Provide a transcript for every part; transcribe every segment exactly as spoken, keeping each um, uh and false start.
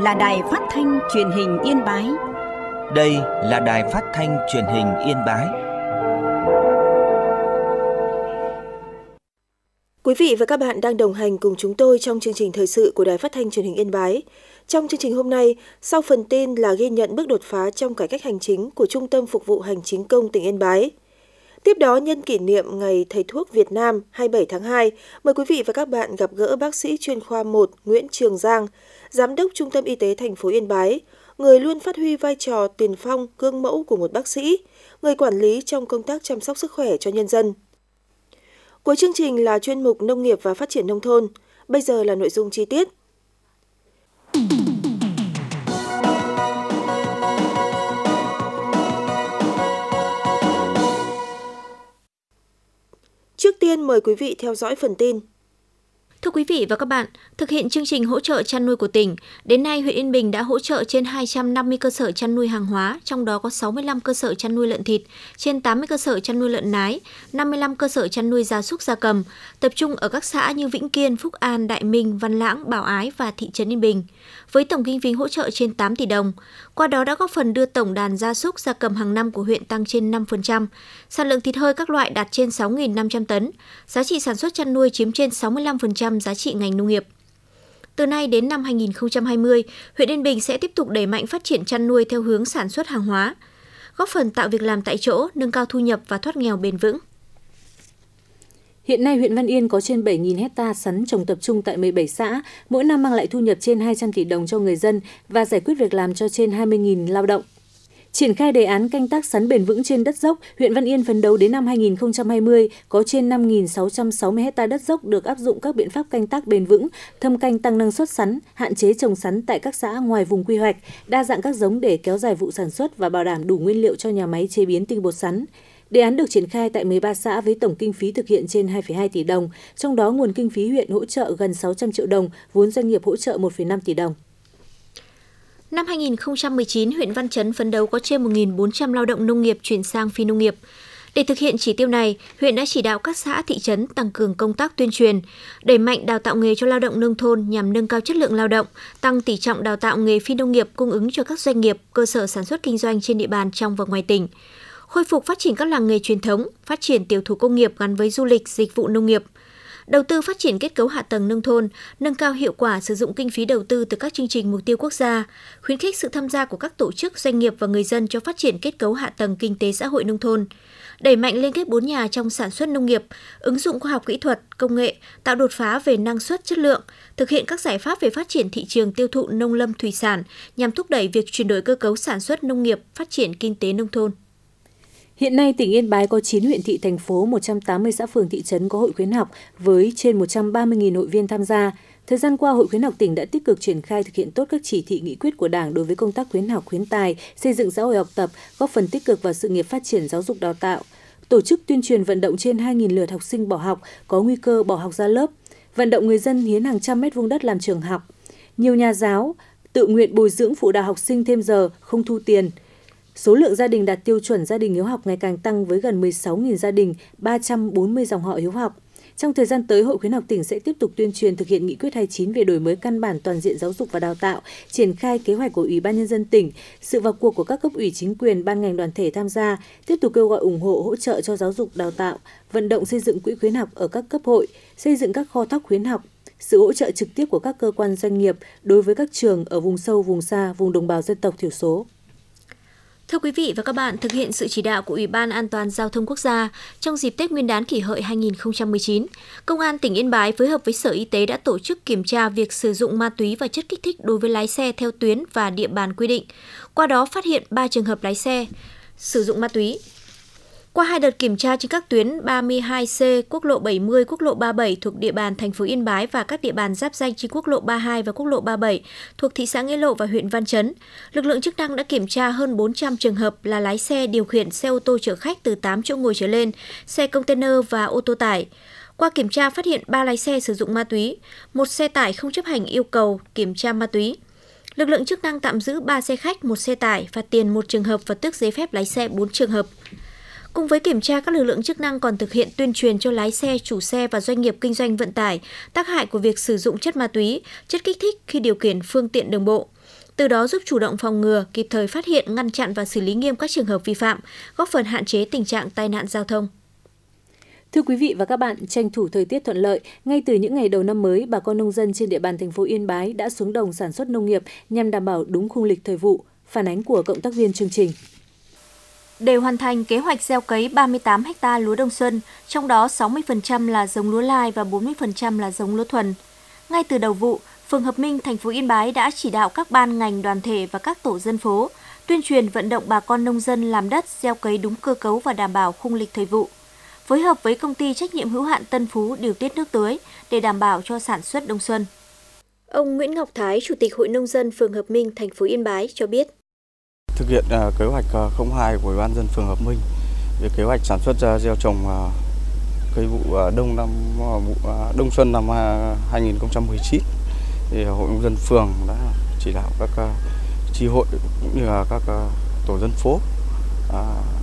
là Đài Phát thanh Truyền hình Yên Bái. Đây là Đài Phát thanh Truyền hình Yên Bái. Quý vị và các bạn đang đồng hành cùng chúng tôi trong chương trình thời sự của Đài Phát thanh Truyền hình Yên Bái. Trong chương trình hôm nay, sau phần tin là ghi nhận bước đột phá trong cải cách hành chính của Trung tâm Phục vụ Hành chính công tỉnh Yên Bái. Tiếp đó, nhân kỷ niệm Ngày Thầy thuốc Việt Nam hai mươi bảy tháng hai, mời quý vị và các bạn gặp gỡ bác sĩ chuyên khoa một Nguyễn Trường Giang, Giám đốc Trung tâm Y tế thành phố Yên Bái, người luôn phát huy vai trò tiền phong, gương mẫu của một bác sĩ, người quản lý trong công tác chăm sóc sức khỏe cho nhân dân. Cuối chương trình là chuyên mục Nông nghiệp và Phát triển Nông thôn. Bây giờ là nội dung chi tiết. Trước tiên mời quý vị theo dõi phần tin. Thưa quý vị và các bạn, thực hiện chương trình hỗ trợ chăn nuôi của tỉnh, đến nay huyện Yên Bình đã hỗ trợ trên hai trăm năm mươi cơ sở chăn nuôi hàng hóa, trong đó có sáu mươi lăm cơ sở chăn nuôi lợn thịt, trên tám mươi cơ sở chăn nuôi lợn nái, năm mươi lăm cơ sở chăn nuôi gia súc gia cầm, tập trung ở các xã như Vĩnh Kiên, Phúc An, Đại Minh, Văn Lãng, Bảo Ái và thị trấn Yên Bình, với tổng kinh phí hỗ trợ trên tám tỷ đồng. Qua đó đã góp phần đưa tổng đàn gia súc gia cầm hàng năm của huyện tăng trên năm phần trăm, sản lượng thịt hơi các loại đạt trên sáu nghìn năm trăm tấn, giá trị sản xuất chăn nuôi chiếm trên sáu mươi lăm phần trăm giá trị ngành nông nghiệp. Từ nay đến năm hai nghìn không trăm hai mươi, huyện Yên Bình sẽ tiếp tục đẩy mạnh phát triển chăn nuôi theo hướng sản xuất hàng hóa, góp phần tạo việc làm tại chỗ, nâng cao thu nhập và thoát nghèo bền vững. Hiện nay, huyện Văn Yên có trên bảy nghìn hecta sắn trồng tập trung tại mười bảy xã, mỗi năm mang lại thu nhập trên hai trăm tỷ đồng cho người dân và giải quyết việc làm cho trên hai mươi nghìn lao động. Triển khai đề án canh tác sắn bền vững trên đất dốc, huyện Văn Yên phấn đấu đến năm hai nghìn không trăm hai mươi có trên năm nghìn sáu trăm sáu mươi hecta đất dốc được áp dụng các biện pháp canh tác bền vững, thâm canh tăng năng suất sắn, hạn chế trồng sắn tại các xã ngoài vùng quy hoạch, đa dạng các giống để kéo dài vụ sản xuất và bảo đảm đủ nguyên liệu cho nhà máy chế biến tinh bột sắn. Đề án được triển khai tại mười ba xã với tổng kinh phí thực hiện trên hai phẩy hai tỷ đồng, trong đó nguồn kinh phí huyện hỗ trợ gần sáu trăm triệu đồng, vốn doanh nghiệp hỗ trợ một phẩy năm tỷ đồng. Năm hai nghìn không trăm mười chín, huyện Văn Chấn phấn đấu có trên một nghìn bốn trăm lao động nông nghiệp chuyển sang phi nông nghiệp. Để thực hiện chỉ tiêu này, huyện đã chỉ đạo các xã, thị trấn tăng cường công tác tuyên truyền, đẩy mạnh đào tạo nghề cho lao động nông thôn nhằm nâng cao chất lượng lao động, tăng tỷ trọng đào tạo nghề phi nông nghiệp cung ứng cho các doanh nghiệp, cơ sở sản xuất kinh doanh trên địa bàn trong và ngoài tỉnh. Khôi phục phát triển các làng nghề truyền thống, phát triển tiểu thủ công nghiệp gắn với du lịch, dịch vụ nông nghiệp. Đầu tư phát triển kết cấu hạ tầng nông thôn, nâng cao hiệu quả sử dụng kinh phí đầu tư từ các chương trình mục tiêu quốc gia, khuyến khích sự tham gia của các tổ chức, doanh nghiệp và người dân cho phát triển kết cấu hạ tầng kinh tế xã hội nông thôn, đẩy mạnh liên kết bốn nhà trong sản xuất nông nghiệp, ứng dụng khoa học kỹ thuật, công nghệ, tạo đột phá về năng suất chất lượng, thực hiện các giải pháp về phát triển thị trường tiêu thụ nông lâm thủy sản nhằm thúc đẩy việc chuyển đổi cơ cấu sản xuất nông nghiệp, phát triển kinh tế nông thôn. Hiện nay, tỉnh Yên Bái có chín huyện thị, thành phố, một trăm tám mươi xã phường thị trấn có hội khuyến học với trên một trăm ba mươi nghìn hội viên tham gia. Thời gian qua, Hội khuyến học tỉnh đã tích cực triển khai thực hiện tốt các chỉ thị nghị quyết của Đảng đối với công tác khuyến học, khuyến tài, xây dựng xã hội học tập, góp phần tích cực vào sự nghiệp phát triển giáo dục đào tạo. Tổ chức tuyên truyền vận động trên hai nghìn lượt học sinh bỏ học, có nguy cơ bỏ học ra lớp, vận động người dân hiến hàng trăm mét vuông đất làm trường học. Nhiều nhà giáo tự nguyện bồi dưỡng phụ đạo học sinh thêm giờ, không thu tiền. Số lượng gia đình đạt tiêu chuẩn gia đình hiếu học ngày càng tăng với gần mười sáu nghìn gia đình, ba trăm bốn mươi dòng họ hiếu học. Trong thời gian tới, Hội khuyến học tỉnh sẽ tiếp tục tuyên truyền thực hiện nghị quyết hai mươi chín về đổi mới căn bản toàn diện giáo dục và đào tạo, triển khai kế hoạch của Ủy ban Nhân dân tỉnh, sự vào cuộc của các cấp ủy chính quyền, ban ngành đoàn thể tham gia, tiếp tục kêu gọi ủng hộ hỗ trợ cho giáo dục đào tạo, vận động xây dựng quỹ khuyến học ở các cấp hội, xây dựng các kho thóc khuyến học, sự hỗ trợ trực tiếp của các cơ quan doanh nghiệp đối với các trường ở vùng sâu, vùng xa, vùng đồng bào dân tộc thiểu số. Thưa quý vị và các bạn, thực hiện sự chỉ đạo của Ủy ban An toàn Giao thông Quốc gia, trong dịp Tết Nguyên đán Kỷ Hợi hai nghìn không trăm mười chín, Công an tỉnh Yên Bái phối hợp với Sở Y tế đã tổ chức kiểm tra việc sử dụng ma túy và chất kích thích đối với lái xe theo tuyến và địa bàn quy định. Qua đó phát hiện ba trường hợp lái xe sử dụng ma túy. Qua hai đợt kiểm tra trên các tuyến ba mươi hai C, quốc lộ bảy mươi, quốc lộ ba mươi bảy thuộc địa bàn thành phố Yên Bái và các địa bàn giáp danh trên quốc lộ ba mươi hai và quốc lộ ba mươi bảy thuộc thị xã Nghĩa Lộ và huyện Văn Chấn, lực lượng chức năng đã kiểm tra hơn bốn trăm trường hợp là lái xe điều khiển xe ô tô chở khách từ tám chỗ ngồi trở lên, xe container và ô tô tải. Qua kiểm tra phát hiện ba lái xe sử dụng ma túy, một xe tải không chấp hành yêu cầu kiểm tra ma túy. Lực lượng chức năng tạm giữ ba xe khách, một xe tải, phạt tiền một trường hợp và tước giấy phép lái xe bốn trường hợp. Cùng với kiểm tra, các lực lượng chức năng còn thực hiện tuyên truyền cho lái xe, chủ xe và doanh nghiệp kinh doanh vận tải tác hại của việc sử dụng chất ma túy, chất kích thích khi điều khiển phương tiện đường bộ. từ đó giúp chủ động phòng ngừa, kịp thời phát hiện, ngăn chặn và xử lý nghiêm các trường hợp vi phạm, góp phần hạn chế tình trạng tai nạn giao thông. Thưa quý vị và các bạn, tranh thủ thời tiết thuận lợi, ngay từ những ngày đầu năm mới, bà con nông dân trên địa bàn thành phố Yên Bái đã xuống đồng sản xuất nông nghiệp nhằm đảm bảo đúng khung lịch thời vụ. Phản ánh của cộng tác viên chương trình. Để hoàn thành kế hoạch gieo cấy ba mươi tám héc ta lúa đông xuân, trong đó sáu mươi phần trăm là giống lúa lai và bốn mươi phần trăm là giống lúa thuần. Ngay từ đầu vụ, phường Hợp Minh, thành phố Yên Bái đã chỉ đạo các ban ngành đoàn thể và các tổ dân phố tuyên truyền vận động bà con nông dân làm đất gieo cấy đúng cơ cấu và đảm bảo khung lịch thời vụ. Phối hợp với công ty trách nhiệm hữu hạn Tân Phú điều tiết nước tưới để đảm bảo cho sản xuất đông xuân. Ông Nguyễn Ngọc Thái, Chủ tịch Hội Nông dân phường Hợp Minh, thành phố Yên Bái cho biết. Thực hiện uh, kế hoạch uh, không hai của Ủy ban dân phường Hợp Minh về kế hoạch sản xuất uh, gieo trồng uh, cây vụ uh, đông năm uh, uh, đông xuân năm uh, hai nghìn không trăm mười chín, thì Hội Nông dân phường đã chỉ đạo các uh, chi hội cũng như là các uh, tổ dân phố uh,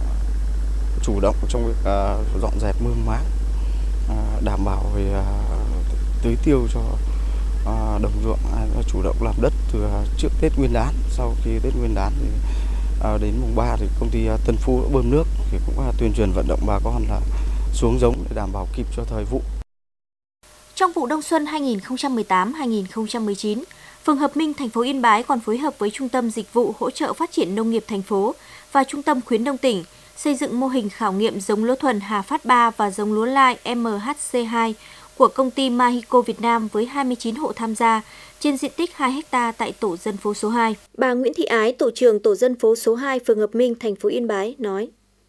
chủ động trong việc uh, dọn dẹp mương máng, uh, đảm bảo về uh, tưới tiêu cho uh, đồng ruộng, uh, chủ động làm đất từ uh, trước Tết Nguyên đán. Sau khi Tết Nguyên đán thì uh, đến mùng ba thì công ty uh, Tân Phú đã bơm nước, thì cũng uh, tuyên truyền vận động bà con là xuống giống để đảm bảo kịp cho thời vụ. Trong vụ đông xuân hai nghìn không trăm mười tám hai nghìn không trăm mười chín, phường Hợp Minh, thành phố Yên Bái còn phối hợp với Trung tâm Dịch vụ Hỗ trợ Phát triển Nông nghiệp thành phố và Trung tâm Khuyến nông tỉnh xây dựng mô hình khảo nghiệm giống lúa thuần Hà Phát ba và giống lúa lai em hát xê hai của công ty Mahico Việt Nam với hai mươi chín hộ tham gia trên diện tích hai héc ta tại tổ dân phố số hai. Bà Nguyễn Thị Ái, tổ trưởng tổ dân phố số hai, phường Hợp Minh, thành phố Yên Bái nói: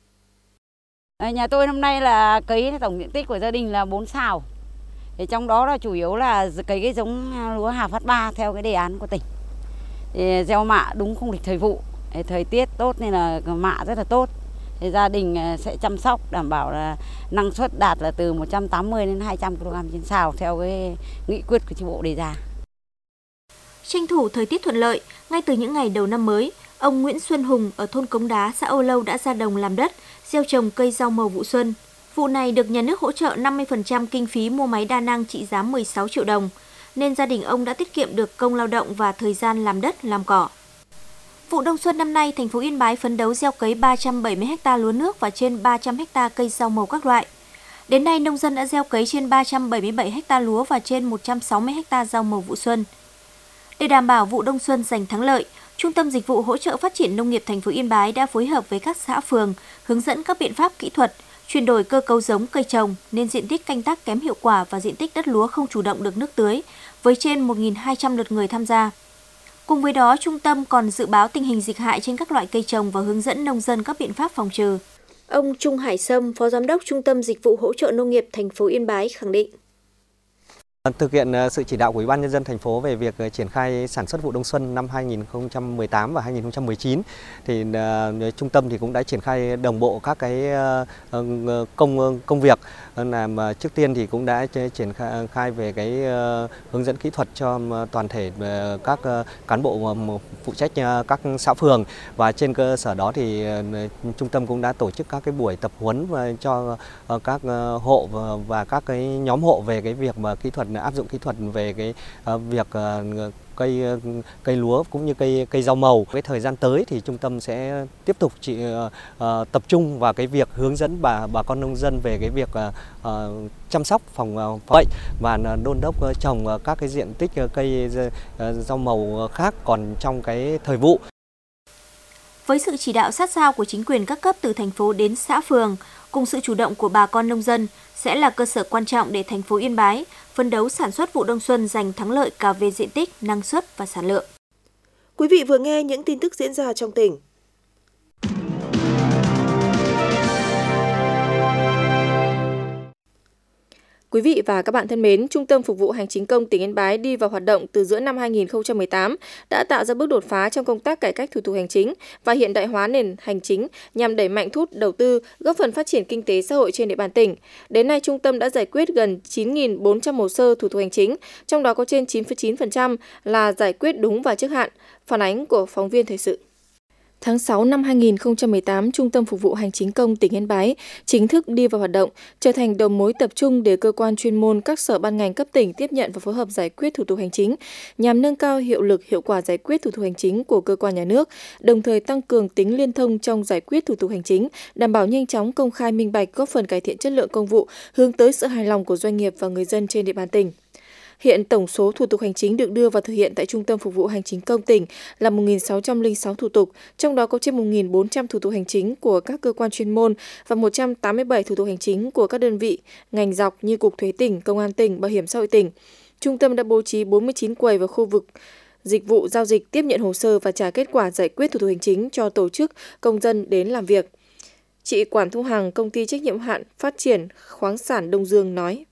Nhà tôi năm nay là cấy tổng diện tích của gia đình là bốn sào. Thì trong đó là chủ yếu là cấy cái giống lúa Hà Phát ba theo cái đề án của tỉnh. Thì gieo mạ đúng khung lịch thời vụ. Thì thời tiết tốt nên là mạ rất là tốt. Thì gia đình sẽ chăm sóc đảm bảo là năng suất đạt là từ một trăm tám mươi đến hai trăm ki lô gam trên sào theo cái nghị quyết của chi bộ đề ra. Tranh thủ thời tiết thuận lợi, ngay từ những ngày đầu năm mới, ông Nguyễn Xuân Hùng ở thôn Cống Đá, xã Âu Lâu đã ra đồng làm đất, gieo trồng cây rau màu vụ xuân. Vụ này được nhà nước hỗ trợ năm mươi phần trăm kinh phí mua máy đa năng trị giá mười sáu triệu đồng, nên gia đình ông đã tiết kiệm được công lao động và thời gian làm đất, làm cỏ. Vụ đông xuân năm nay, thành phố Yên Bái phấn đấu gieo cấy ba trăm bảy mươi héc ta lúa nước và trên ba trăm héc ta cây rau màu các loại. Đến nay, nông dân đã gieo cấy trên ba trăm bảy mươi bảy héc ta lúa và trên một trăm sáu mươi héc ta rau màu vụ xuân. Để đảm bảo vụ đông xuân giành thắng lợi, Trung tâm Dịch vụ Hỗ trợ Phát triển Nông nghiệp thành phố Yên Bái đã phối hợp với các xã phường hướng dẫn các biện pháp kỹ thuật, chuyển đổi cơ cấu giống cây trồng nên diện tích canh tác kém hiệu quả và diện tích đất lúa không chủ động được nước tưới, với trên một nghìn hai trăm lượt người tham gia. Cùng với đó, trung tâm còn dự báo tình hình dịch hại trên các loại cây trồng và hướng dẫn nông dân các biện pháp phòng trừ. Ông Trung Hải Sâm, Phó Giám đốc Trung tâm Dịch vụ Hỗ trợ Nông nghiệp thành phố Yên Bái khẳng định. Thực hiện sự chỉ đạo của Ủy ban Nhân dân thành phố về việc triển khai sản xuất vụ đông xuân năm hai nghìn không trăm mười tám và hai nghìn không trăm mười chín, thì uh, trung tâm thì cũng đã triển khai đồng bộ các cái uh, công công việc. Làm uh, trước tiên thì cũng đã triển khai, khai về cái uh, hướng dẫn kỹ thuật cho toàn thể uh, các uh, cán bộ uh, phụ trách uh, các xã phường, và trên cơ sở đó thì uh, trung tâm cũng đã tổ chức các cái buổi tập huấn cho uh, các uh, hộ và, và các cái nhóm hộ về cái việc mà kỹ thuật áp dụng kỹ thuật về cái uh, việc uh, cây uh, cây lúa cũng như cây cây rau màu. Cái thời gian tới thì trung tâm sẽ tiếp tục chỉ, uh, uh, tập trung vào cái việc hướng dẫn bà bà con nông dân về cái việc uh, uh, chăm sóc phòng uh, bệnh và đôn đốc uh, trồng uh, các cái diện tích uh, cây uh, rau màu khác còn trong cái thời vụ. Với sự chỉ đạo sát sao của chính quyền các cấp từ thành phố đến xã phường, cùng sự chủ động của bà con nông dân sẽ là cơ sở quan trọng để thành phố Yên Bái phấn đấu sản xuất vụ đông xuân giành thắng lợi cả về diện tích, năng suất và sản lượng. Quý vị vừa nghe những tin tức diễn ra trong tỉnh. Quý vị và các bạn thân mến, Trung tâm Phục vụ Hành chính công tỉnh Yên Bái đi vào hoạt động từ giữa năm hai nghìn không trăm mười tám đã tạo ra bước đột phá trong công tác cải cách thủ tục hành chính và hiện đại hóa nền hành chính nhằm đẩy mạnh thu hút đầu tư, góp phần phát triển kinh tế xã hội trên địa bàn tỉnh. Đến nay, trung tâm đã giải quyết gần chín nghìn bốn trăm hồ sơ thủ tục hành chính, trong đó có trên chín phẩy chín phần trăm là giải quyết đúng và trước hạn. Phản ánh của phóng viên thời sự. Tháng sáu năm hai nghìn không trăm mười tám, Trung tâm Phục vụ Hành chính công tỉnh Yên Bái chính thức đi vào hoạt động, trở thành đầu mối tập trung để cơ quan chuyên môn các sở ban ngành cấp tỉnh tiếp nhận và phối hợp giải quyết thủ tục hành chính, nhằm nâng cao hiệu lực hiệu quả giải quyết thủ tục hành chính của cơ quan nhà nước, đồng thời tăng cường tính liên thông trong giải quyết thủ tục hành chính, đảm bảo nhanh chóng, công khai, minh bạch, góp phần cải thiện chất lượng công vụ, hướng tới sự hài lòng của doanh nghiệp và người dân trên địa bàn tỉnh. Hiện tổng số thủ tục hành chính được đưa vào thực hiện tại Trung tâm Phục vụ Hành chính công tỉnh là một nghìn sáu trăm lẻ sáu thủ tục, trong đó có trên một nghìn bốn trăm thủ tục hành chính của các cơ quan chuyên môn và một trăm tám mươi bảy thủ tục hành chính của các đơn vị, ngành dọc như Cục Thuế tỉnh, Công an tỉnh, Bảo hiểm xã hội tỉnh. Trung tâm đã bố trí bốn mươi chín quầy và khu vực dịch vụ giao dịch tiếp nhận hồ sơ và trả kết quả giải quyết thủ tục hành chính cho tổ chức, công dân đến làm việc. Chị Quản Thu Hằng, Công ty trách nhiệm hữu hạn Phát triển khoáng sản Đông Dương nói.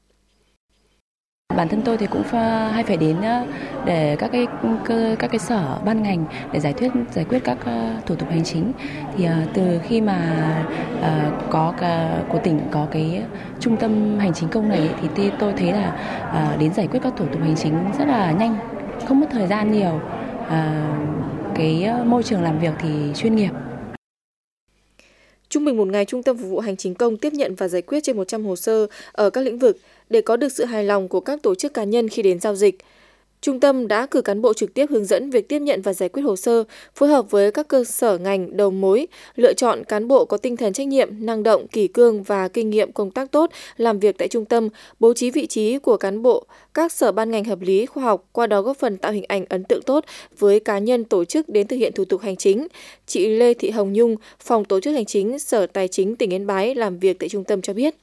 Bản thân tôi thì cũng hay phải đến để các cái các cái sở ban ngành để giải quyết giải quyết các thủ tục hành chính. Thì từ khi mà có cả, của tỉnh có cái trung tâm hành chính công này thì tôi thấy là đến giải quyết các thủ tục hành chính rất là nhanh, không mất thời gian nhiều. Cái môi trường làm việc thì chuyên nghiệp. Trung bình một ngày, Trung tâm Phục vụ Hành chính công tiếp nhận và giải quyết trên một trăm hồ sơ ở các lĩnh vực để có được sự hài lòng của các tổ chức cá nhân khi đến giao dịch. Trung tâm đã cử cán bộ trực tiếp hướng dẫn việc tiếp nhận và giải quyết hồ sơ, phối hợp với các cơ sở ngành đầu mối, lựa chọn cán bộ có tinh thần trách nhiệm, năng động, kỷ cương và kinh nghiệm công tác tốt làm việc tại trung tâm, bố trí vị trí của cán bộ, các sở ban ngành hợp lý, khoa học, qua đó góp phần tạo hình ảnh ấn tượng tốt với cá nhân tổ chức đến thực hiện thủ tục hành chính. Chị Lê Thị Hồng Nhung, Phòng Tổ chức Hành chính, Sở Tài chính tỉnh Yên Bái làm việc tại trung tâm cho biết.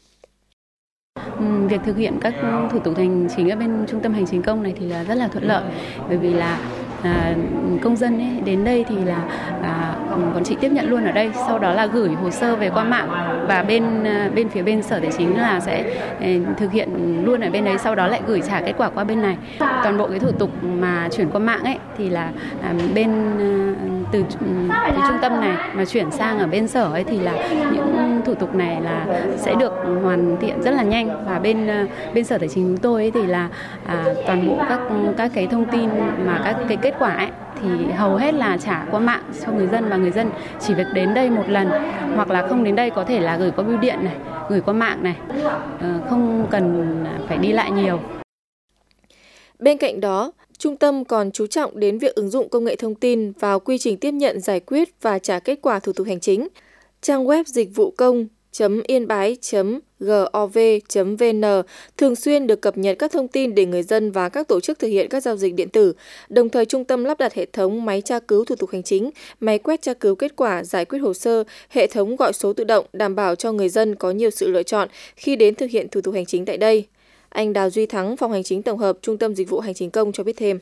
Việc thực hiện các thủ tục hành chính ở bên trung tâm hành chính công này thì là rất là thuận lợi, bởi vì là à, công dân ấy, đến đây thì là à, bọn chị tiếp nhận luôn ở đây, sau đó là gửi hồ sơ về qua mạng và bên bên phía bên Sở Tài chính là sẽ à, thực hiện luôn ở bên đấy, sau đó lại gửi trả kết quả qua bên này. Toàn bộ cái thủ tục mà chuyển qua mạng ấy thì là à, bên à, từ cái trung tâm này mà chuyển sang ở bên sở ấy thì là những thủ tục này là sẽ được hoàn thiện rất là nhanh, và bên bên Sở Tài chính chúng tôi ấy thì là à, toàn bộ các các cái thông tin mà các cái kết quả ấy thì hầu hết là trả qua mạng cho người dân, và người dân chỉ việc đến đây một lần, hoặc là không đến đây có thể là gửi qua bưu điện này, gửi qua mạng này, không cần phải đi lại nhiều. Bên cạnh đó, Trung tâm còn chú trọng đến việc ứng dụng công nghệ thông tin vào quy trình tiếp nhận, giải quyết và trả kết quả thủ tục hành chính. Trang web dịch vụ công chấm yên bái chấm gov chấm vn thường xuyên được cập nhật các thông tin để người dân và các tổ chức thực hiện các giao dịch điện tử. Đồng thời, trung tâm lắp đặt hệ thống máy tra cứu thủ tục hành chính, máy quét tra cứu kết quả, giải quyết hồ sơ, hệ thống gọi số tự động, đảm bảo cho người dân có nhiều sự lựa chọn khi đến thực hiện thủ tục hành chính tại đây. Anh Đào Duy Thắng, Phòng Hành chính Tổng hợp, Trung tâm Dịch vụ Hành chính công cho biết thêm.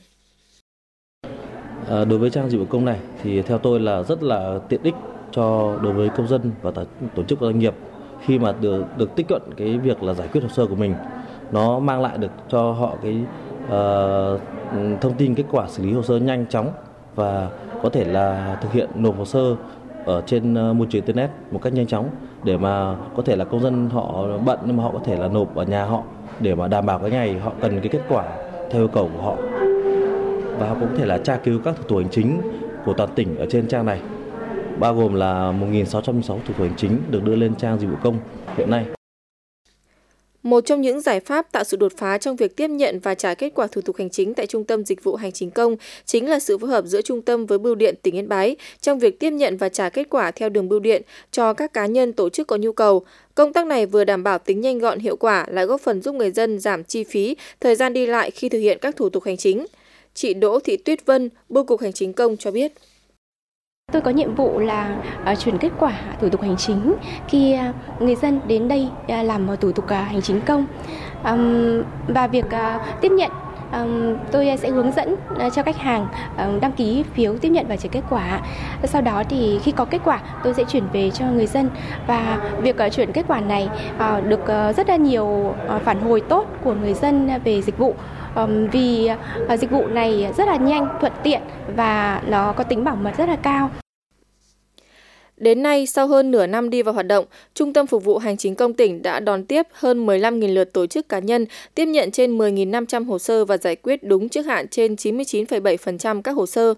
À, đối với trang dịch vụ công này thì theo tôi là rất là tiện ích cho đối với công dân và tổ chức doanh nghiệp khi mà được được tích cận cái việc là giải quyết hồ sơ của mình. Nó mang lại được cho họ cái uh, thông tin kết quả xử lý hồ sơ nhanh chóng và có thể là thực hiện nộp hồ sơ ở trên uh, môi trường internet một cách nhanh chóng, để mà có thể là công dân họ bận nhưng mà họ có thể là nộp ở nhà họ để mà đảm bảo cái ngày họ cần cái kết quả theo yêu cầu của họ, và họ cũng có thể là tra cứu các thủ tục hành chính của toàn tỉnh ở trên trang này, bao gồm là một nghìn sáu trăm lẻ sáu thủ tục hành chính được đưa lên trang dịch vụ công hiện nay. Một trong những giải pháp tạo sự đột phá trong việc tiếp nhận và trả kết quả thủ tục hành chính tại Trung tâm Dịch vụ Hành chính công chính là sự phối hợp giữa Trung tâm với Bưu điện tỉnh Yên Bái trong việc tiếp nhận và trả kết quả theo đường bưu điện cho các cá nhân, tổ chức có nhu cầu. Công tác này vừa đảm bảo tính nhanh gọn, hiệu quả, lại góp phần giúp người dân giảm chi phí, thời gian đi lại khi thực hiện các thủ tục hành chính. Chị Đỗ Thị Tuyết Vân, Bưu cục Hành chính công cho biết. Tôi có nhiệm vụ là uh, chuyển kết quả thủ tục hành chính khi uh, người dân đến đây uh, làm thủ tục uh, hành chính công. Um, và việc uh, tiếp nhận, um, tôi sẽ hướng dẫn uh, cho khách hàng uh, đăng ký phiếu tiếp nhận và trả kết quả. Sau đó thì khi có kết quả, tôi sẽ chuyển về cho người dân. Và việc uh, chuyển kết quả này uh, được uh, rất là nhiều uh, phản hồi tốt của người dân về dịch vụ. Um, vì uh, dịch vụ này rất là nhanh, thuận tiện và nó có tính bảo mật rất là cao. Đến nay, sau hơn nửa năm đi vào hoạt động, Trung tâm Phục vụ Hành chính công tỉnh đã đón tiếp hơn mười lăm nghìn lượt tổ chức cá nhân, tiếp nhận trên mười nghìn năm trăm hồ sơ và giải quyết đúng trước hạn trên chín mươi chín phẩy bảy phần trăm các hồ sơ.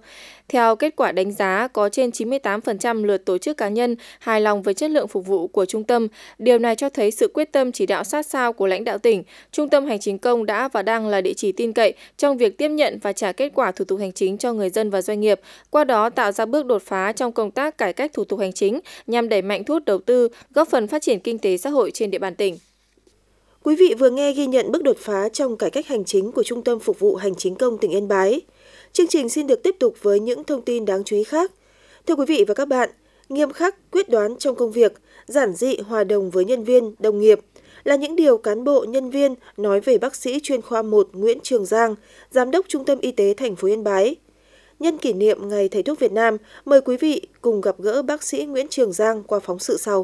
Theo kết quả đánh giá, có trên chín mươi tám phần trăm lượt tổ chức cá nhân hài lòng với chất lượng phục vụ của trung tâm. Điều này cho thấy sự quyết tâm chỉ đạo sát sao của lãnh đạo tỉnh. Trung tâm Hành chính công đã và đang là địa chỉ tin cậy trong việc tiếp nhận và trả kết quả thủ tục hành chính cho người dân và doanh nghiệp, qua đó tạo ra bước đột phá trong công tác cải cách thủ tục hành chính nhằm đẩy mạnh thu hút đầu tư, góp phần phát triển kinh tế xã hội trên địa bàn tỉnh. Quý vị vừa nghe ghi nhận bước đột phá trong cải cách hành chính của Trung tâm Phục vụ Hành chính công tỉnh Yên Bái. Chương trình xin được tiếp tục với những thông tin đáng chú ý khác. Thưa quý vị và các bạn, nghiêm khắc, quyết đoán trong công việc, giản dị, hòa đồng với nhân viên, đồng nghiệp là những điều cán bộ, nhân viên nói về bác sĩ chuyên khoa một Nguyễn Trường Giang, Giám đốc Trung tâm Y tế thành phố Yên Bái. Nhân kỷ niệm Ngày Thầy thuốc Việt Nam, mời quý vị cùng gặp gỡ bác sĩ Nguyễn Trường Giang qua phóng sự sau.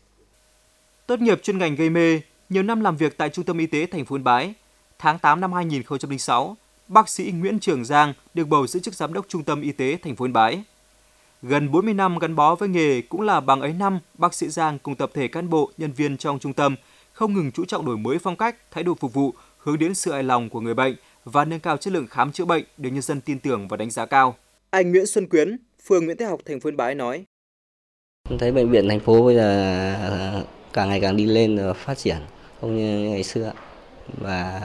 Tốt nghiệp chuyên ngành gây mê, nhiều năm làm việc tại Trung tâm Y tế thành phố Yên Bái. Tháng tám năm hai nghìn không trăm lẻ sáu, bác sĩ Nguyễn Trường Giang được bầu giữ chức Giám đốc Trung tâm Y tế thành phố Yên Bái. Gần bốn mươi năm gắn bó với nghề cũng là bằng ấy năm, bác sĩ Giang cùng tập thể cán bộ, nhân viên trong trung tâm không ngừng chú trọng đổi mới phong cách, thái độ phục vụ, hướng đến sự hài lòng của người bệnh và nâng cao chất lượng khám chữa bệnh được nhân dân tin tưởng và đánh giá cao. Anh Nguyễn Xuân Quyến, phường Nguyễn Thế Học, thành phố Yên Bái nói: Thấy bệnh viện thành phố bây giờ càng ngày càng đi lên và phát triển không như ngày xưa, và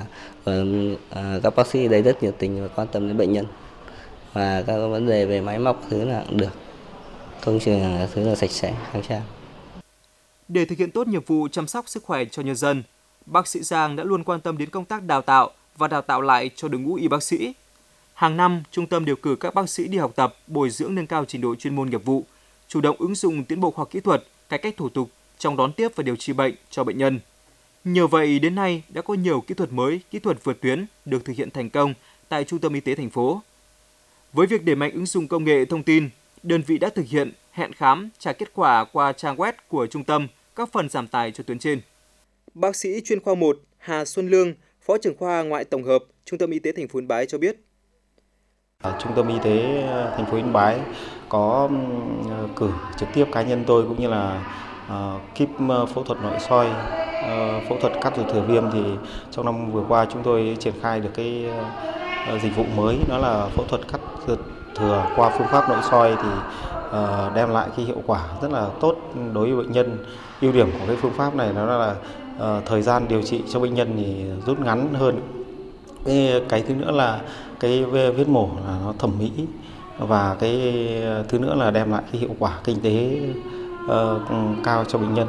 các bác sĩ ở đây rất nhiệt tình và quan tâm đến bệnh nhân, và các vấn đề về máy móc thứ là cũng được, công trường thứ là sạch sẽ, khang trang. Để thực hiện tốt nhiệm vụ chăm sóc sức khỏe cho nhân dân, bác sĩ Giang đã luôn quan tâm đến công tác đào tạo và đào tạo lại cho đội ngũ y bác sĩ. Hàng năm, trung tâm điều cử các bác sĩ đi học tập, bồi dưỡng nâng cao trình độ chuyên môn nghiệp vụ, chủ động ứng dụng tiến bộ khoa học kỹ thuật, cải cách thủ tục trong đón tiếp và điều trị bệnh cho bệnh nhân. Nhờ vậy, đến nay đã có nhiều kỹ thuật mới, kỹ thuật vượt tuyến được thực hiện thành công tại Trung tâm Y tế thành phố. Với việc đẩy mạnh ứng dụng công nghệ thông tin, đơn vị đã thực hiện hẹn khám, trả kết quả qua trang web của trung tâm, góp phần giảm tải cho tuyến trên. Bác sĩ chuyên khoa một Hà Xuân Lương, Phó trưởng khoa ngoại tổng hợp Trung tâm Y tế thành phố Yên Bái cho biết: Trung tâm Y tế thành phố Yên Bái có cử trực tiếp cá nhân tôi cũng như là uh, kíp phẫu thuật nội soi, uh, phẫu thuật cắt ruột thừa viêm. Thì trong năm vừa qua chúng tôi triển khai được cái uh, dịch vụ mới, đó là phẫu thuật cắt ruột thừa qua phương pháp nội soi, thì uh, đem lại cái hiệu quả rất là tốt đối với bệnh nhân. Ưu điểm của cái phương pháp này đó là uh, thời gian điều trị cho bệnh nhân thì rút ngắn hơn. Cái, cái thứ nữa là cái vết mổ là nó thẩm mỹ, và cái thứ nữa là đem lại cái hiệu quả kinh tế uh, cao cho bệnh nhân.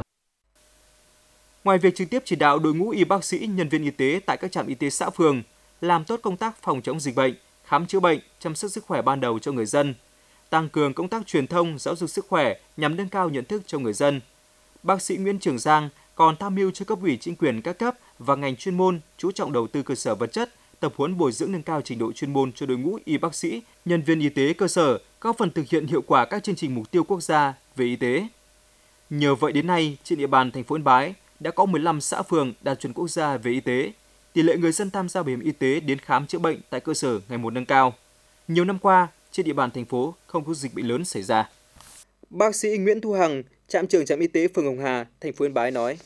Ngoài việc trực tiếp chỉ đạo đội ngũ y bác sĩ, nhân viên y tế tại các trạm y tế xã phường làm tốt công tác phòng chống dịch bệnh, khám chữa bệnh, chăm sóc sức khỏe ban đầu cho người dân, tăng cường công tác truyền thông, giáo dục sức khỏe nhằm nâng cao nhận thức cho người dân, bác sĩ Nguyễn Trường Giang còn tham mưu cho cấp ủy chính quyền các cấp và ngành chuyên môn chú trọng đầu tư cơ sở vật chất, tập huấn bồi dưỡng nâng cao trình độ chuyên môn cho đội ngũ y bác sĩ, nhân viên y tế cơ sở, góp phần thực hiện hiệu quả các chương trình mục tiêu quốc gia về y tế. Nhờ vậy đến nay, trên địa bàn thành phố Yên Bái đã có mười lăm xã phường đạt chuẩn quốc gia về y tế. Tỷ lệ người dân tham gia bảo hiểm y tế đến khám chữa bệnh tại cơ sở ngày một nâng cao. Nhiều năm qua, trên địa bàn thành phố không có dịch bệnh lớn xảy ra. Bác sĩ Nguyễn Thu Hằng, trạm trưởng trạm y tế phường Hồng Hà, thành phố Yên Bái nói: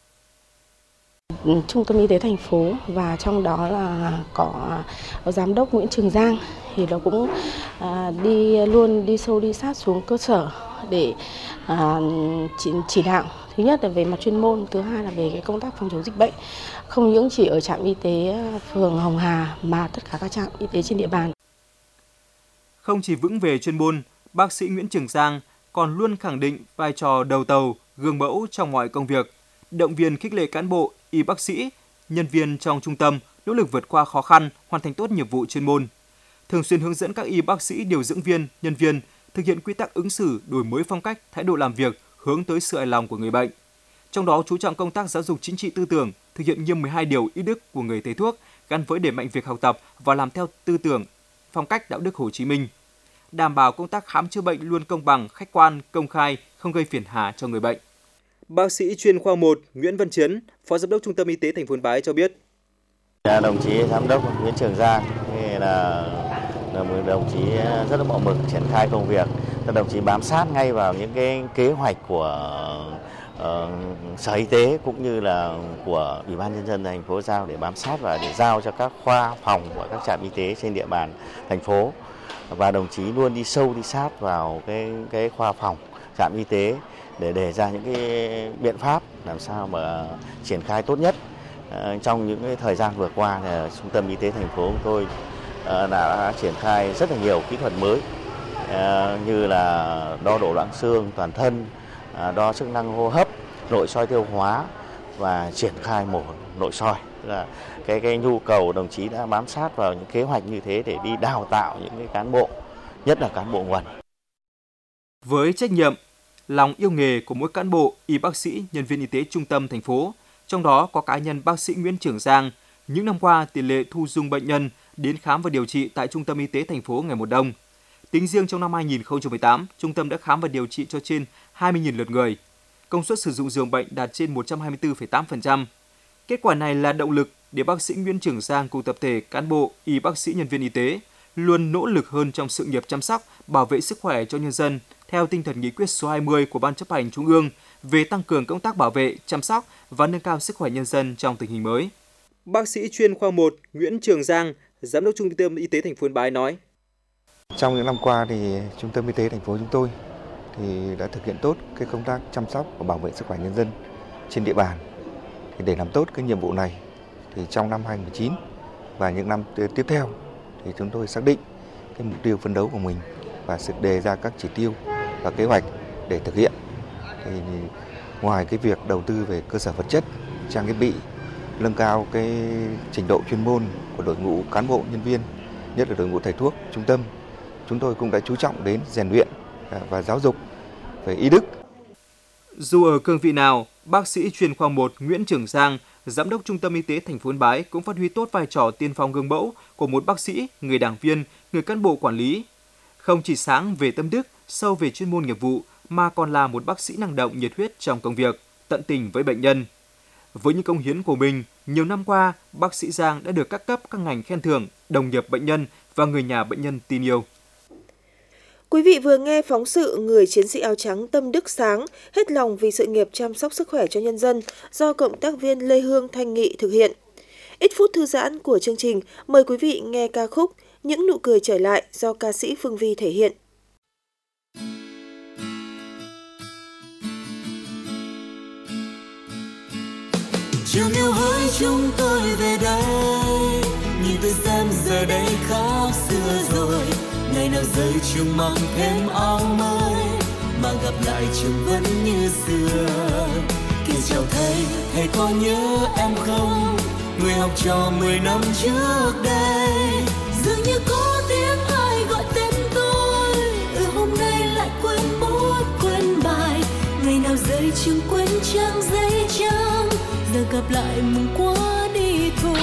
Trung tâm y tế thành phố và trong đó là có giám đốc Nguyễn Trường Giang, thì nó cũng đi luôn đi sâu đi sát xuống cơ sở để chỉ, chỉ đạo. Thứ nhất là về mặt chuyên môn, thứ hai là về cái công tác phòng chống dịch bệnh, không những chỉ ở trạm y tế phường Hồng Hà mà tất cả các trạm y tế trên địa bàn. Không chỉ vững về chuyên môn, bác sĩ Nguyễn Trường Giang còn luôn khẳng định vai trò đầu tàu, gương mẫu trong mọi công việc, động viên khích lệ cán bộ, y bác sĩ, nhân viên trong trung tâm nỗ lực vượt qua khó khăn, hoàn thành tốt nhiệm vụ chuyên môn. Thường xuyên hướng dẫn các y bác sĩ, điều dưỡng viên, nhân viên thực hiện quy tắc ứng xử, đổi mới phong cách, thái độ làm việc hướng tới sự hài lòng của người bệnh. Trong đó chú trọng công tác giáo dục chính trị tư tưởng, thực hiện nghiêm mười hai điều y đức của người thầy thuốc gắn với đẩy mạnh việc học tập và làm theo tư tưởng, phong cách đạo đức Hồ Chí Minh. Đảm bảo công tác khám chữa bệnh luôn công bằng, khách quan, công khai, không gây phiền hà cho người bệnh. Bác sĩ chuyên khoa một Nguyễn Văn Chiến, Phó Giám đốc Trung tâm Y tế thành phố Yên Bái cho biết: Đồng chí Giám đốc Nguyễn Trường Giang là, là một đồng chí rất là mẫu mực triển khai công việc. Đồng chí bám sát ngay vào những cái kế hoạch của uh, Sở Y tế cũng như là của Ủy ban Nhân dân thành phố giao để bám sát và để giao cho các khoa phòng và các trạm y tế trên địa bàn thành phố. và đồng chí luôn đi sâu đi sát vào cái cái khoa phòng, trạm y tế để đề ra những cái biện pháp làm sao mà triển khai tốt nhất. Trong những cái thời gian vừa qua thì Trung tâm Y tế thành phố của tôi đã triển khai rất là nhiều kỹ thuật mới như là đo độ loãng xương toàn thân, đo chức năng hô hấp, nội soi tiêu hóa và triển khai mổ nội soi. Tức là cái cái nhu cầu đồng chí đã bám sát vào những kế hoạch như thế để đi đào tạo những cái cán bộ, nhất là cán bộ nguồn. Với trách nhiệm, lòng yêu nghề của mỗi cán bộ, y bác sĩ, nhân viên y tế trung tâm thành phố, trong đó có cá nhân bác sĩ Nguyễn Trường Giang, những năm qua tỷ lệ thu dung bệnh nhân đến khám và điều trị tại trung tâm y tế thành phố ngày một đông. Tính riêng trong năm hai nghìn không trăm mười tám, trung tâm đã khám và điều trị cho trên hai mươi nghìn lượt người. Công suất sử dụng giường bệnh đạt trên một trăm hai mươi tư phẩy tám phần trăm. Kết quả này là động lực để bác sĩ Nguyễn Trường Giang cùng tập thể cán bộ, y bác sĩ, nhân viên y tế luôn nỗ lực hơn trong sự nghiệp chăm sóc, bảo vệ sức khỏe cho nhân dân theo tinh thần nghị quyết số hai mươi của Ban Chấp hành Trung ương về tăng cường công tác bảo vệ, chăm sóc và nâng cao sức khỏe nhân dân trong tình hình mới. Bác sĩ chuyên khoa một Nguyễn Trường Giang, Giám đốc Trung tâm Y tế thành phố Yên Bái nói: Trong những năm qua thì Trung tâm Y tế thành phố chúng tôi thì đã thực hiện tốt cái công tác chăm sóc và bảo vệ sức khỏe nhân dân trên địa bàn. Thì để làm tốt cái nhiệm vụ này thì trong năm hai nghìn không trăm mười chín và những năm tiếp theo thì chúng tôi xác định cái mục tiêu phấn đấu của mình và sẽ đề ra các chỉ tiêu và kế hoạch để thực hiện. Thì ngoài cái việc đầu tư về cơ sở vật chất, trang thiết bị, nâng cao cái trình độ chuyên môn của đội ngũ cán bộ nhân viên, nhất là đội ngũ thầy thuốc trung tâm, chúng tôi cũng đã chú trọng đến rèn luyện và giáo dục về y đức. Dù ở cương vị nào, bác sĩ chuyên khoa một Nguyễn Trường Giang, Giám đốc Trung tâm Y tế thành phố Yên Bái cũng phát huy tốt vai trò tiên phong gương mẫu của một bác sĩ, người đảng viên, người cán bộ quản lý. Không chỉ sáng về tâm đức, sâu về chuyên môn nghiệp vụ, mà còn là một bác sĩ năng động, nhiệt huyết trong công việc, tận tình với bệnh nhân. Với những công hiến của mình, nhiều năm qua, bác sĩ Giang đã được các cấp, các ngành khen thưởng, đồng nghiệp bệnh nhân và người nhà bệnh nhân tin yêu. Quý vị vừa nghe phóng sự Người chiến sĩ áo trắng tâm đức sáng, hết lòng vì sự nghiệp chăm sóc sức khỏe cho nhân dân do cộng tác viên Lê Hương Thanh Nghị thực hiện. Ít phút thư giãn của chương trình, mời quý vị nghe ca khúc Những nụ cười trở lại do ca sĩ Phương Vi thể hiện. Chiều yêu hỡi chúng tôi về đây, nhìn tôi xem giờ đây khác xưa rồi. Ngày nào rơi trường mang thêm áo mới, mà gặp lại trường vẫn như xưa. Kìa chào thầy, thầy có nhớ em không? Người học trò mười năm trước đây. Dường như có tiếng ai gọi tên tôi, ừ hôm nay lại quên bút quên bài. Ngày nào rơi trường quên trang giấy trắng, giờ gặp lại mừng quá đi thôi.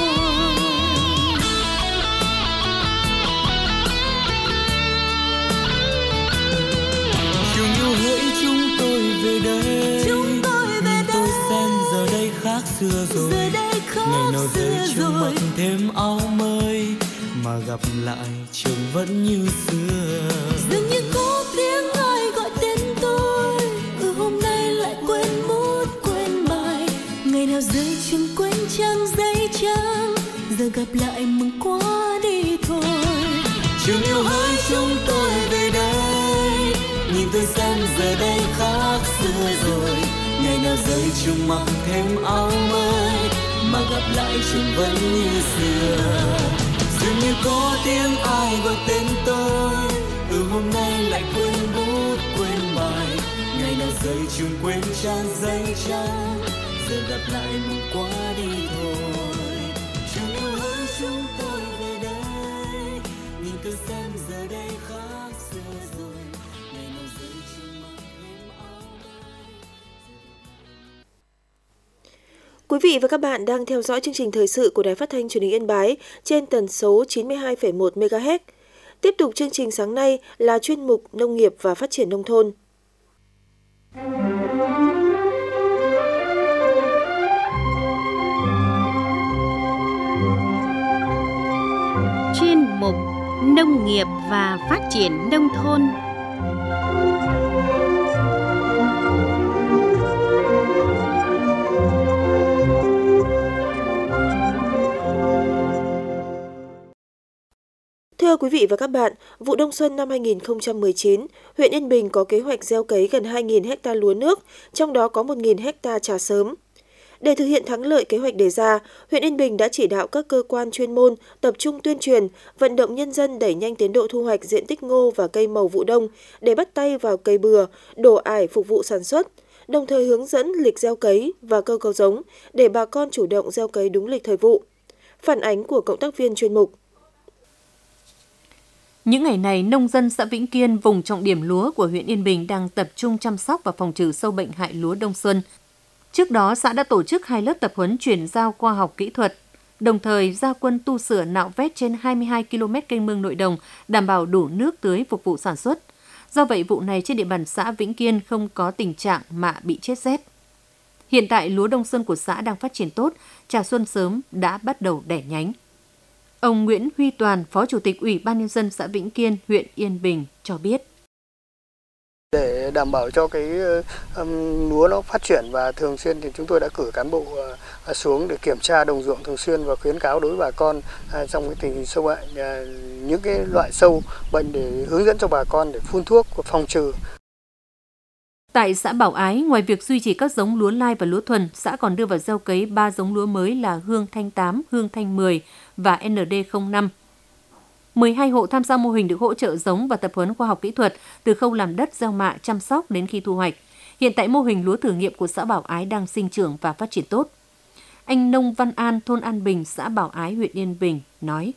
Chiều yêu hỡi chúng tôi về đây, chúng tôi về đây. Tôi xem giờ đây khác xưa rồi, giờ đây khác ngày nào rơi chúng mặc thêm áo mới, mà gặp lại trường vẫn như xưa. Dường như có tiếng ai gọi tên tôi, ừ hôm nay lại quên bút quên bài. Ngày nào rơi trường quên trang giấy trắng, giờ gặp lại mừng quá đi thôi. Trường yêu hỡi chúng tôi về đây, nhìn tôi xem giờ đây khác xưa rồi. Ngày nào rơi trường mặc thêm áo mới, mà gặp lại trường vẫn như xưa. Dường như có tiếng ai gọi tên tôi, từ hôm nay lại quên bút quên bài. Ngày nào rơi trường quên trang giấy trắng, giờ gặp lại mừng quá đi thôi. Trường yêu hỡi chúng tôi về đây, nhìn tôi xem giờ đây khác xưa rồi. Ngày nào rơi trường mặc thêm áo mới. Quý vị và các bạn đang theo dõi chương trình thời sự của Đài Phát thanh Truyền hình Yên Bái trên tần số chín mươi hai phẩy một mê ga héc. Tiếp tục chương trình sáng nay là chuyên mục Nông nghiệp và Phát triển nông thôn. Chuyên mục Nông nghiệp và Phát triển nông thôn. Thưa Thưa quý vị và các bạn, vụ đông xuân năm hai nghìn không trăm mười chín, huyện Yên Bình có kế hoạch gieo cấy gần hai nghìn ha lúa nước, trong đó có một nghìn ha trà sớm. Để thực hiện thắng lợi kế hoạch đề ra, huyện Yên Bình đã chỉ đạo các cơ quan chuyên môn tập trung tuyên truyền, vận động nhân dân đẩy nhanh tiến độ thu hoạch diện tích ngô và cây màu vụ đông để bắt tay vào cấy bừa, đổ ải phục vụ sản xuất, đồng thời hướng dẫn lịch gieo cấy và cơ cấu giống để bà con chủ động gieo cấy đúng lịch thời vụ. Phản ánh của cộng tác viên chuyên mục. Những ngày này, nông dân xã Vĩnh Kiên, vùng trọng điểm lúa của huyện Yên Bình đang tập trung chăm sóc và phòng trừ sâu bệnh hại lúa đông xuân. Trước đó, xã đã tổ chức hai lớp tập huấn chuyển giao khoa học kỹ thuật, đồng thời ra quân tu sửa nạo vét trên hai mươi hai ki lô mét kênh mương nội đồng, đảm bảo đủ nước tưới phục vụ sản xuất. Do vậy, vụ này trên địa bàn xã Vĩnh Kiên không có tình trạng mạ bị chết rét. Hiện tại, lúa đông xuân của xã đang phát triển tốt, trà xuân sớm đã bắt đầu đẻ nhánh. Ông Nguyễn Huy Toàn, Phó Chủ tịch Ủy ban Nhân dân xã Vĩnh Kiên, huyện Yên Bình cho biết. Để đảm bảo cho cái um, lúa nó phát triển và thường xuyên thì chúng tôi đã cử cán bộ uh, xuống để kiểm tra đồng ruộng thường xuyên và khuyến cáo đối với bà con uh, trong cái tình hình sâu bệnh, uh, những cái loại sâu bệnh để hướng dẫn cho bà con để phun thuốc phòng trừ. Tại xã Bảo Ái, ngoài việc duy trì các giống lúa lai và lúa thuần, xã còn đưa vào gieo cấy ba giống lúa mới là Hương Thanh tám, Hương Thanh mười và en đê không năm. mười hai hộ tham gia mô hình được hỗ trợ giống và tập huấn khoa học kỹ thuật từ khâu làm đất, gieo mạ, chăm sóc đến khi thu hoạch. Hiện tại mô hình lúa thử nghiệm của xã Bảo Ái đang sinh trưởng và phát triển tốt. Anh Nông Văn An, thôn An Bình, xã Bảo Ái, huyện Yên Bình nói.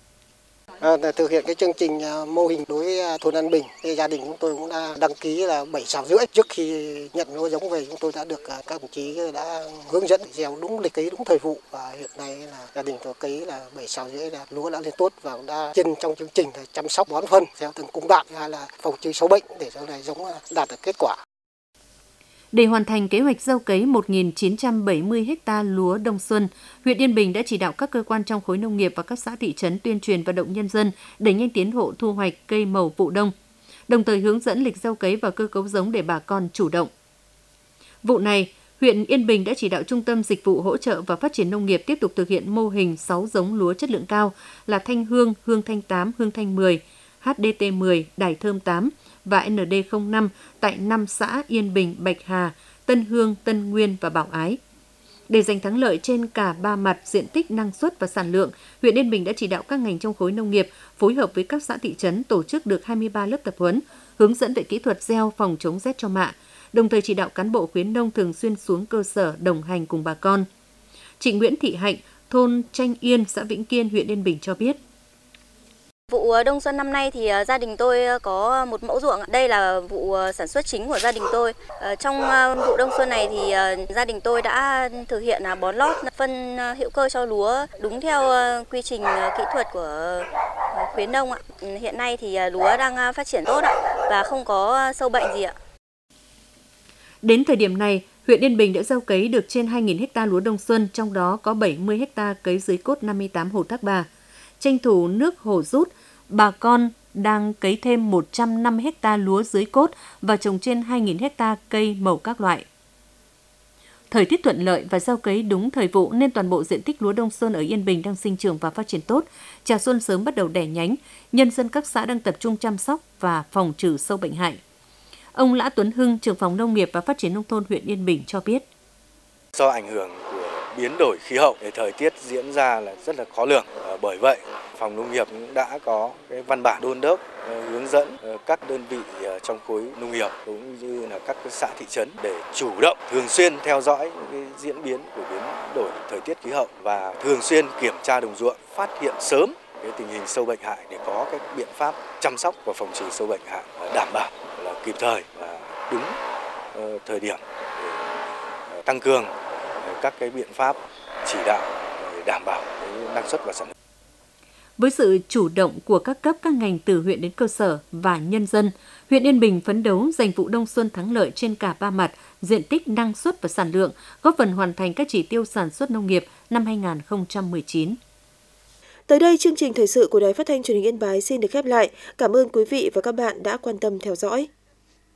À, thực hiện cái chương trình mô hình đối với thôn An Bình, thì gia đình chúng tôi cũng đã đăng ký là bảy sào rưỡi. Trước khi nhận lúa giống về, chúng tôi đã được các đồng chí đã hướng dẫn gieo đúng lịch cấy, đúng thời vụ, và hiện nay là gia đình tôi cấy là bảy sào rưỡi là lúa đã lên tốt và đã trên trong chương trình là chăm sóc bón phân theo từng cung đoạn, hay là phòng trừ sâu bệnh để sau này giống đạt được kết quả. Để hoàn thành kế hoạch gieo cấy một nghìn chín trăm bảy mươi ha lúa đông xuân, huyện Yên Bình đã chỉ đạo các cơ quan trong khối nông nghiệp và các xã thị trấn tuyên truyền vận động nhân dân đẩy nhanh tiến độ thu hoạch cây màu vụ đông, đồng thời hướng dẫn lịch gieo cấy và cơ cấu giống để bà con chủ động. Vụ này, huyện Yên Bình đã chỉ đạo Trung tâm Dịch vụ Hỗ trợ và Phát triển Nông nghiệp tiếp tục thực hiện mô hình sáu giống lúa chất lượng cao là Thanh Hương, Hương Thanh tám, Hương Thanh mười, hát đê tê mười, Đài Thơm tám và en đê không năm tại năm xã Yên Bình, Bạch Hà, Tân Hương, Tân Nguyên và Bảo Ái. Để giành thắng lợi trên cả ba mặt diện tích, năng suất và sản lượng, huyện Yên Bình đã chỉ đạo các ngành trong khối nông nghiệp phối hợp với các xã thị trấn tổ chức được hai mươi ba lớp tập huấn, hướng dẫn về kỹ thuật gieo phòng chống rét cho mạ, đồng thời chỉ đạo cán bộ khuyến nông thường xuyên xuống cơ sở đồng hành cùng bà con. Chị Nguyễn Thị Hạnh, thôn Tranh Yên, xã Vĩnh Kiên, huyện Yên Bình cho biết. Vụ đông xuân năm nay thì gia đình tôi có một mẫu ruộng. Đây là vụ sản xuất chính của gia đình tôi. Trong vụ đông xuân này thì gia đình tôi đã thực hiện bón lót phân hữu cơ cho lúa đúng theo quy trình kỹ thuật của khuyến nông. Hiện nay thì lúa đang phát triển tốt và không có sâu bệnh gì ạ. Đến thời điểm này, huyện Yên Bình đã gieo cấy được trên hai nghìn ha lúa đông xuân, trong đó có bảy mươi ha cấy dưới cốt năm mươi tám hồ thác bà. Tranh thủ nước hồ rút, bà con đang cấy thêm một trăm năm mươi ha lúa dưới cốt và trồng trên hai nghìn ha cây màu các loại. Thời tiết thuận lợi và gieo cấy đúng thời vụ nên toàn bộ diện tích lúa đông xuân ở Yên Bình đang sinh trưởng và phát triển tốt. Trà xuân sớm bắt đầu đẻ nhánh, nhân dân các xã đang tập trung chăm sóc và phòng trừ sâu bệnh hại. Ông Lã Tuấn Hưng, trưởng phòng Nông nghiệp và Phát triển Nông thôn huyện Yên Bình cho biết. Do ảnh hưởng của biến đổi khí hậu, thì thời tiết diễn ra là rất là khó lường. Bởi vậy, phòng nông nghiệp cũng đã có cái văn bản đôn đốc hướng dẫn các đơn vị trong khối nông nghiệp cũng như là các xã thị trấn để chủ động thường xuyên theo dõi những cái diễn biến của biến đổi thời tiết khí hậu và thường xuyên kiểm tra đồng ruộng, phát hiện sớm cái tình hình sâu bệnh hại để có cái biện pháp chăm sóc và phòng trừ sâu bệnh hại đảm bảo là kịp thời và đúng thời điểm để tăng cường các cái biện pháp chỉ đạo để đảm bảo cái năng suất và sản lượng. Với sự chủ động của các cấp các ngành từ huyện đến cơ sở và nhân dân, huyện Yên Bình phấn đấu giành vụ đông xuân thắng lợi trên cả ba mặt, diện tích, năng suất và sản lượng, góp phần hoàn thành các chỉ tiêu sản xuất nông nghiệp năm hai nghìn không trăm mười chín. Tới đây, chương trình thời sự của Đài Phát thanh Truyền hình Yên Bái xin được khép lại. Cảm ơn quý vị và các bạn đã quan tâm theo dõi.